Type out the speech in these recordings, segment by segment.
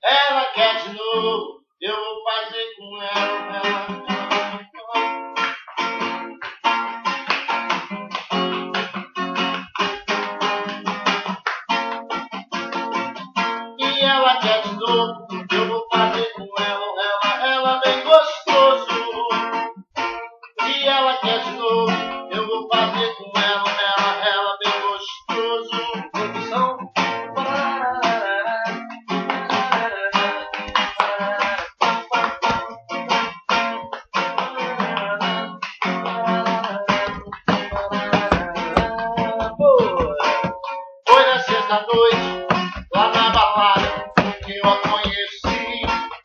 ela quer de novo, eu vou fazer com ela. E ela quer de novo, eu vou fazer com ela bem gostoso. E ela quer de novo, eu vou fazer com ela bem gostoso. Produção. Foi na sexta-noite, lá na balada, que eu a conheci.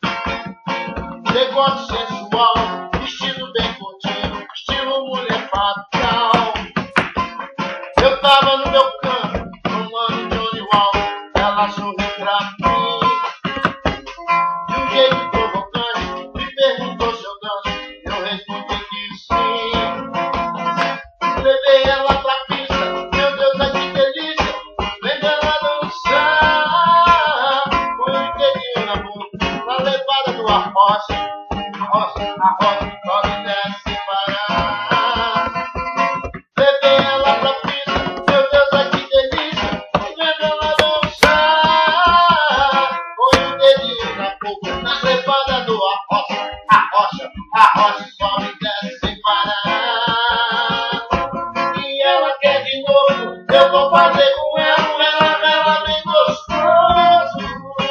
Decote sensual, vestido bem curtinho, estilo mulher fatal. Eu tava no meu canto, tomando Johnny Walker, ela sorriu pra mim. De um jeito provocante, me perguntou se eu danço, eu respondi que sim. Levei ela pra pista, meu Deus, que delícia, vendo ela dançar. Põe o dedinho na boca, na levada do arrocha. A roça, sobe e desce sem parar. Levei ela pra pista, meu Deus, que delícia, vendo ela dançar. Põe o dedinho na boca, na levada do arrocha. A rocha, sobe e desce sem parar. E ela quer de novo, eu vou fazer com ela bem gostoso.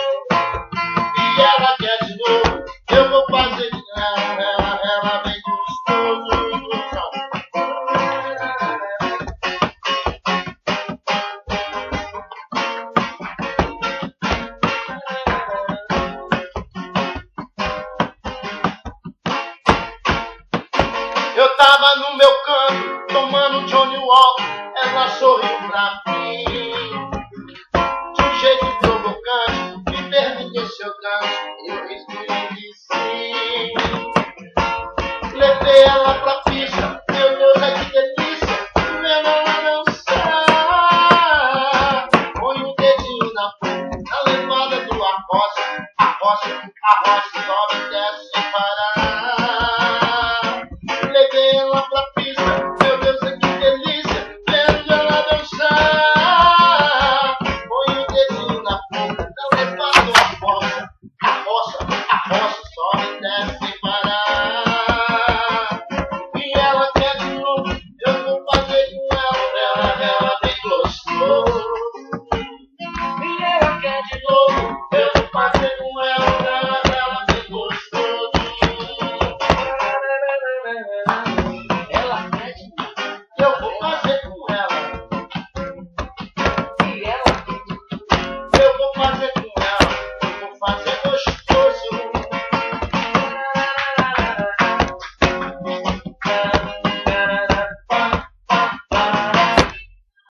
E ela quer de novo, eu vou fazer com ela bem gostoso. Eu tava no meu canto, tomando Johnny Walker, ela sorriu pra mim. De um jeito provocante, me perguntou se eu danço, eu respondi que sim. Levei ela pra pista, meu Deus, que delícia, vendo ela dançar. Põe o dedinho na boca, na levada do arrocha, a rocha, sobe e desce sem parar.